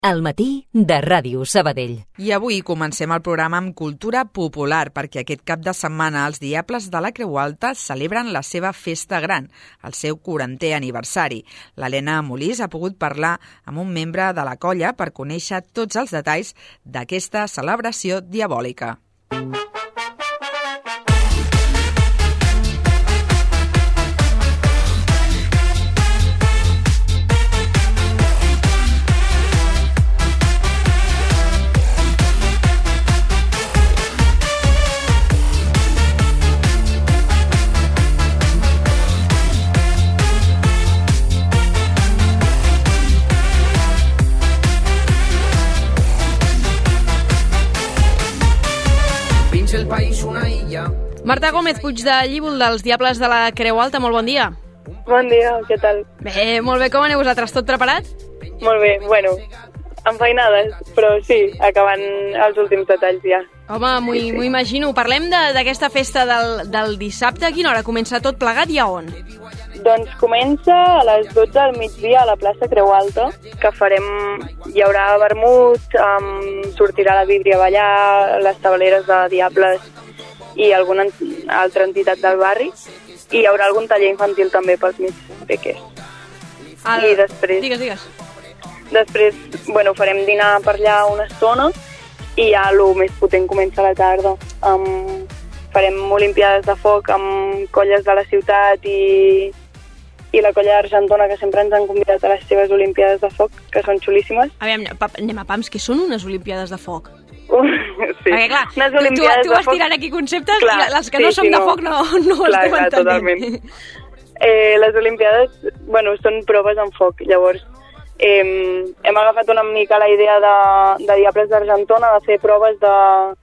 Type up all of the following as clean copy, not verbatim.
Al matí de Ràdio Sabadell. I avui comencem el programa amb cultura popular, perquè aquest cap de setmana els Diables de la Creu Alta celebren la seva festa gran, el seu 40è aniversari. L'Helena Molís ha pogut parlar amb un membre de la colla per conèixer tots els detalls d'aquesta celebració diabòlica. Marta Gómez Puig de Llívol, dels Diables de la Creu Alta, molt bon dia. Bon dia, què tal? Bé, molt bé, com aneu vosaltres? Tot preparat? Molt bé, bueno, enfeinades, però sí, acabant els últims detalls ja. Home, m'ho imagino. Parlem d'aquesta festa del dissabte. A quina hora comença tot plegat i a on? Doncs comença a les 12 del migdia a la plaça Creu Alta, que hi haurà vermut, sortirà la Bíblia a ballar, les tabaleres de Diables i alguna altra entitat del barri, i hi haurà algun taller infantil també pels més pequers. I després... Digues. Després, bueno, farem dinar per allà una estona i ja el més potent comença a la tarda. Farem olimpiades de foc amb colles de la ciutat i la colla d'Argentona, que sempre ens han convidat a les seves olimpiades de foc, que són xulíssimes. Aviam, anem a pams, què són unes olimpiades de foc? Sí. Perquè, clar, tu vas tirant aquí conceptes, clar, i les que no som de foc no els estem entenent. Totalment. Les olimpiades, bueno, són proves en foc. Llavors, hem agafat una mica la idea de Diables d'Argentona de fer proves de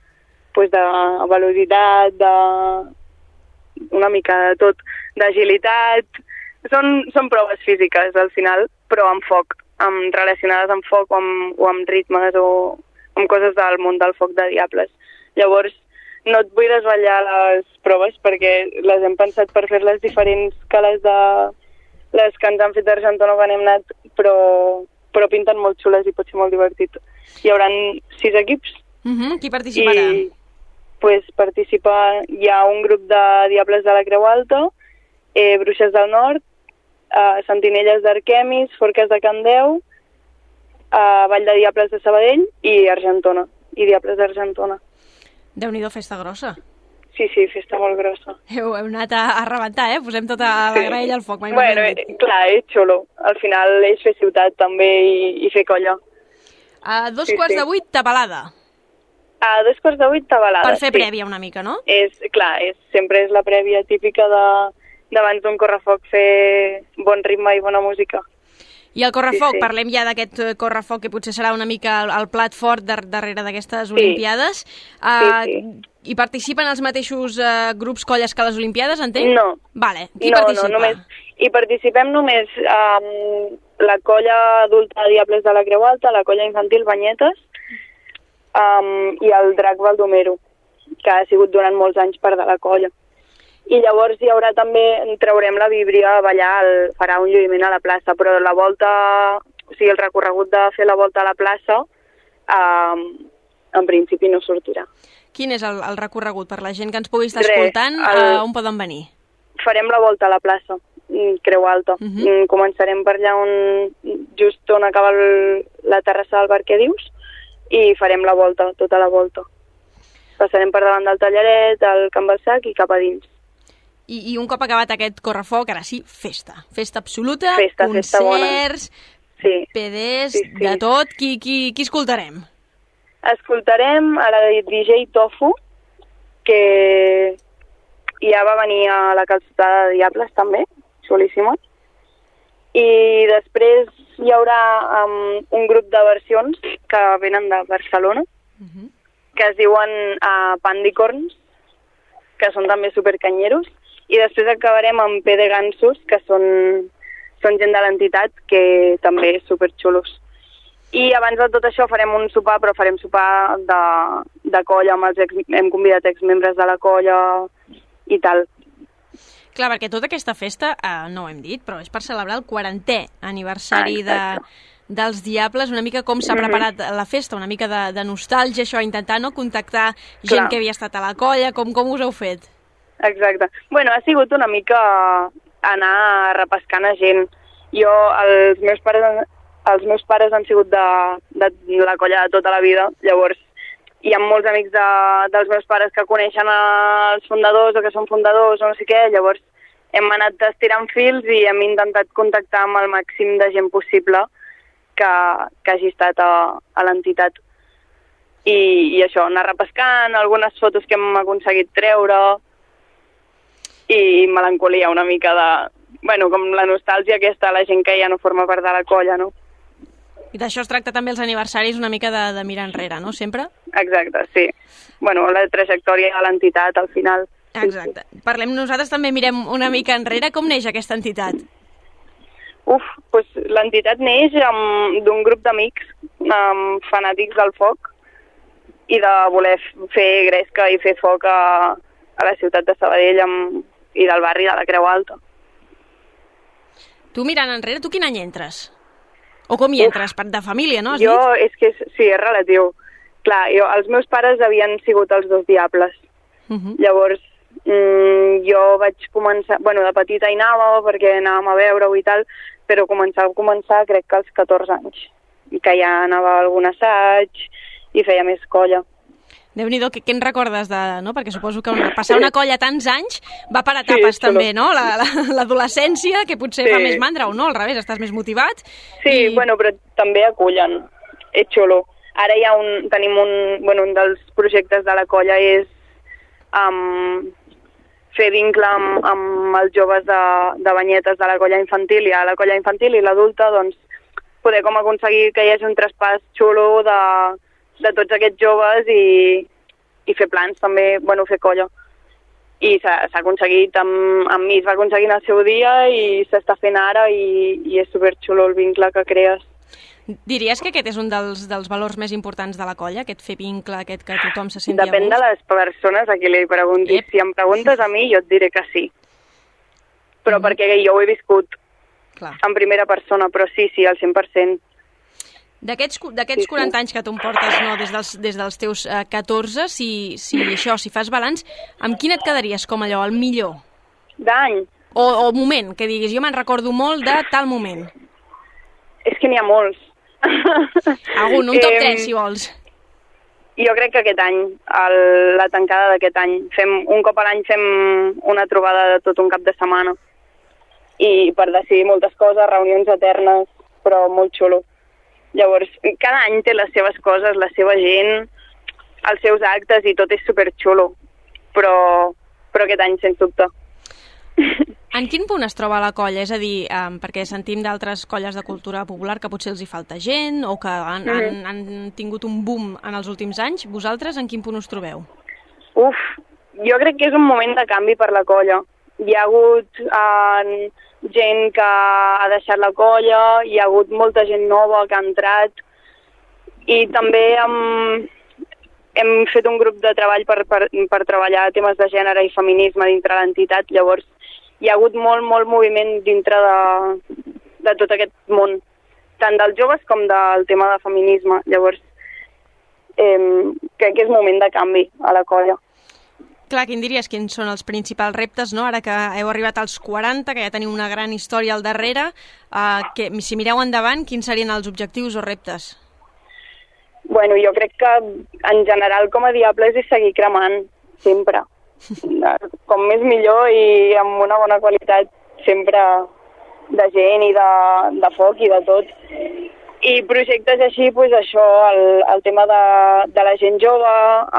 velocitat, una mica de tot, d'agilitat. Són proves físiques, al final, però amb foc, relacionades amb foc o amb ritmes o amb coses del món del foc de Diables. Llavors, no et vull desvetllar les proves perquè les hem pensat per fer-les diferents que les que ens han fet d'Argentona quan hem anat, però pinten molt xules i pot ser molt divertit. Hi haurà 6 equips. Qui participarà? Hi ha un grup de Diables de la Creu Alta, Bruixes del Nord, Sentinelles d'Arquemis, Forques de Can Deu, Vall de Diables de Sabadell i Argentona, i Diables d'Argentona. Déu-n'hi-do, festa grossa. Sí, festa molt grossa. Heu anat a rebentar, posem tota la graella al foc. Bueno, clar, és xulo. Al final és fer ciutat també i fer colla. A 7:45, tabalada. A 7:45, tabalada, per fer prèvia una mica, no? Sempre és la prèvia típica d'abans d'un correfoc, fer bon ritme i bona música. I el correfoc, parlem ja d'aquest correfoc que potser serà una mica el plat fort darrere d'aquestes Olimpiades. Hi participen els mateixos grups, colles que les Olimpiades, entenc? No. Vale. Qui participa? No, hi participem només la colla adulta de Diables de la Creu Alta, la colla infantil Banyetes i el Drac Baldomero, que ha sigut durant molts anys part de la colla. I llavors hi haurà també, traurem la Bíblia a ballar, farà un lluïment a la plaça, però la volta, o sigui, el recorregut de fer la volta a la plaça, en principi no sortirà. Quin és el recorregut per la gent que ens pugui estar escoltant? On poden venir? Farem la volta a la plaça, Creu Alta. Començarem per allà just on acaba la terrassa del bar que dius, i farem la volta, tota la volta. Passarem per davant del Tallaret, al Camp Balsac i cap a dins. I un cop acabat aquest correfoc, ara sí, festa. Festa absoluta, concerts, PDs, de tot. Qui escoltarem? Escoltarem a la DJ Tofu, que ja va venir a la calçotada de Diables també, xulíssima. I després hi haurà un grup de versions que venen de Barcelona, que es diuen Pandicorns, que són també supercanyeros. I després acabarem amb P de Gansos, que són gent de l'entitat, que també és superxulos. I abans de tot això farem un sopar, però farem sopar de colla, hem convidat exmembres de la colla i tal. Clar, perquè tota aquesta festa, no ho hem dit, però és per celebrar el 40è aniversari dels Diables, una mica com s'ha preparat la festa, una mica de nostàlgia, això, intentar no contactar gent que havia estat a la colla, com us heu fet? Exacte. Bueno, ha sigut una mica anar repescant a gent. Els meus pares han sigut de la colla de tota la vida, llavors hi ha molts amics dels meus pares que coneixen els fundadors o que són fundadors o no sé què, llavors hem anat estirant fils i hem intentat contactar amb el màxim de gent possible que hagi estat a l'entitat. I això, anar repescant, algunes fotos que hem aconseguit treure i melancolia una mica com la nostàlgia aquesta, la gent que ja no forma part de la colla, no? I d'això es tracta també els aniversaris, una mica de mirar enrere, no? Sempre? Exacte, sí. Bueno, la trajectòria de l'entitat, al final. Exacte. Sí. Nosaltres també mirem una mica enrere. Com neix aquesta entitat? Doncs l'entitat neix d'un grup d'amics fanàtics del foc i de voler fer gresca i fer foc a la ciutat de Sabadell i del barri de la Creu Alta. Tu mirant enrere, tu quin any entres? O com hi entres? De família, no? És que sí, és relatiu. Clar, els meus pares havien sigut els dos Diables. Llavors, jo vaig començar... Bueno, de petita hi anava perquè anàvem a veure-ho i tal, però començar crec que als 14 anys. I que ja anava a algun assaig i feia més colla. Déu-n'hi-do, què en recordes no? Perquè suposo que passar una colla tants anys va per etapes també, no? L'adolescència, que potser fa més mandra o no, al revés, estàs més motivat. Sí, bueno, però també acullen. És xulo. Ara tenim un dels projectes de la colla és fer vincle amb els joves de banyetes de la colla infantil i a la colla infantil i l'adulta, doncs poder com aconseguir que hi hagi un traspàs xulo de tots aquests joves i fer plans també, fer colla. I s'ha aconseguit, amb mi es va aconseguir en el seu dia i s'està fent ara i és superxulo el vincle que crees. Diries que aquest és un dels valors més importants de la colla, aquest fer vincle, aquest que tothom se senti a gust? Depèn de les persones a qui li preguntis. Si em preguntes a mi, jo et diré que sí. Però perquè jo ho he viscut en primera persona, però sí, al 100%. D'aquests 40 anys que tu em portes, no, des dels teus 14, si fas balanç, amb quin et quedaries com allò, el millor? D'any? O moment, que diguis, jo me'n recordo molt de tal moment. És que n'hi ha molts. Un top 3, si vols. Jo crec que aquest any, la tancada d'aquest any, un cop a l'any fem una trobada de tot un cap de setmana. I per decidir moltes coses, reunions eternes, però molt xulo. Llavors, cada any té les seves coses, la seva gent, els seus actes i tot és superxulo. Però aquest any, sens dubte. En quin punt es troba la colla? És a dir, perquè sentim d'altres colles de cultura popular que potser els hi falta gent o que han tingut un boom en els últims anys. Vosaltres en quin punt us trobeu? Jo crec que és un moment de canvi per la colla. Hi ha hagut gent que ha deixat la colla, hi ha hagut molta gent nova que ha entrat i també hem fet un grup de treball per treballar temes de gènere i feminisme dintre l'entitat. Llavors hi ha hagut molt moviment dintre de tot aquest món, tant dels joves com del tema de feminisme. Llavors crec que és moment de canvi a la colla. Clar, quin diries quins són els principals reptes, no? Ara que heu arribat als 40, que ja teniu una gran història al darrere, si mireu endavant, quins serien els objectius o reptes? Bueno, jo crec que en general com a Diables és seguir cremant, sempre. Com més millor i amb una bona qualitat sempre de gent i de foc i de tot. I projectes així, doncs això, el tema de la gent jove,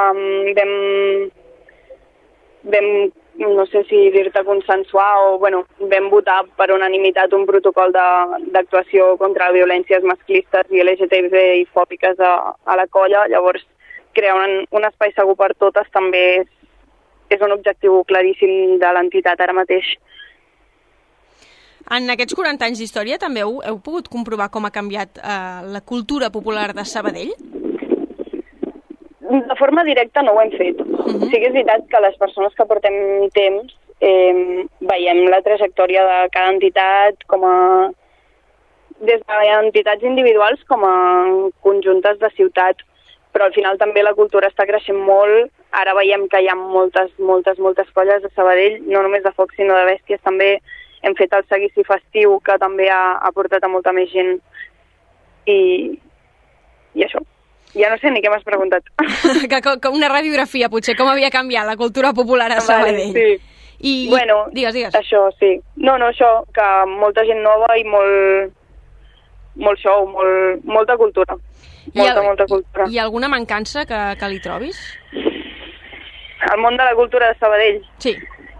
no sé si dir-te consensuar o, vam votar per unanimitat un protocol d'actuació contra violències masclistes i LGTB i fòbiques a la colla. Llavors, crear un espai segur per totes també és un objectiu claríssim de l'entitat ara mateix. En aquests 40 anys d'història també heu pogut comprovar com ha canviat la cultura popular de Sabadell? De forma directa no ho hem fet. Sí que és veritat que les persones que portem temps veiem la trajectòria de cada entitat, com des d'entitats individuals com a conjuntes de ciutat, però al final també la cultura està creixent molt. Ara veiem que hi ha moltes colles de Sabadell, no només de foc sinó de bèsties. També hem fet el seguici festiu, que també ha portat a molta més gent. I això. Ja no sé ni què m'has preguntat. Com una radiografia, potser, com havia canviat la cultura popular a Sabadell. Vale, sí. Bueno, digues. Això, sí. No, això, que molta gent nova i molt show, molta cultura. Molta cultura. Hi ha alguna mancança que li trobis? El món de la cultura de Sabadell? Sí.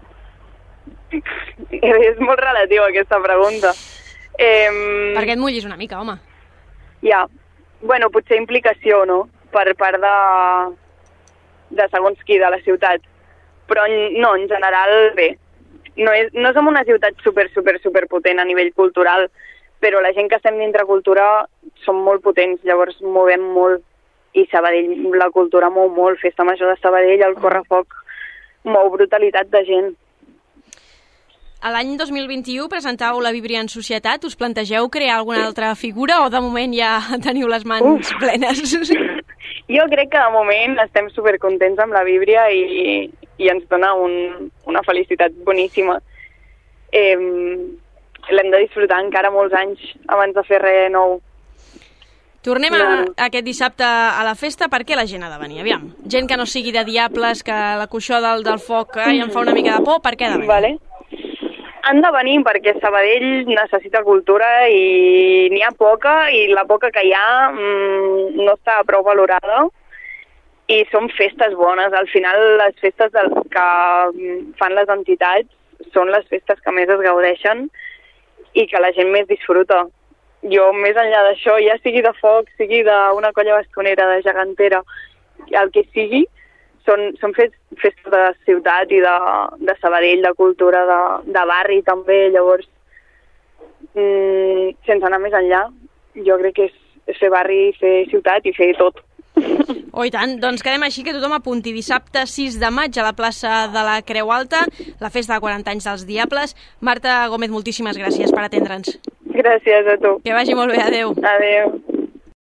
És molt relatiu aquesta pregunta. Perquè et mullis una mica, home. Ja. Bueno, potser implicació, no? Per part de segons qui de la ciutat. Però no, en general, bé. No som una ciutat super potent a nivell cultural, però la gent que estem dintre cultura som molt potents, llavors movem molt. I Sabadell, la cultura mou molt. Festa Major de Sabadell, el Correfoc, mou brutalitat de gent. A l'any 2021 presentàveu la Víbria en Societat. Us plantegeu crear alguna altra figura o de moment ja teniu les mans plenes? Jo crec que de moment estem supercontents amb la Víbria i ens dona una felicitat boníssima. L'hem de disfrutar encara molts anys abans de fer res nou. Tornem aquest dissabte a la festa. Per què la gent ha de venir? Aviam, gent que no sigui de diables, que la cuixó del foc ja em fa una mica de por, per què ha de venir? Vale. Han de venir perquè Sabadell necessita cultura i n'hi ha poca, i la poca que hi ha no està prou valorada, i són festes bones. Al final, les festes que fan les entitats són les festes que més es gaudeixen i que la gent més disfruta. Jo, més enllà d'això, ja sigui de foc, sigui d'una colla bastonera, de gegantera, el que sigui, són festes de ciutat i de Sabadell, de cultura, de barri també. Llavors, sense anar més enllà, jo crec que és fer barri, fer ciutat i fer tot. Oh, i tant. Doncs quedem així, que tothom apunti. Dissabte 6 de maig a la plaça de la Creu Alta, la festa de 40 anys dels Diables. Marta Gómez, moltíssimes gràcies per atendre'ns. Gràcies a tu. Que vagi molt bé. Adéu. Adéu.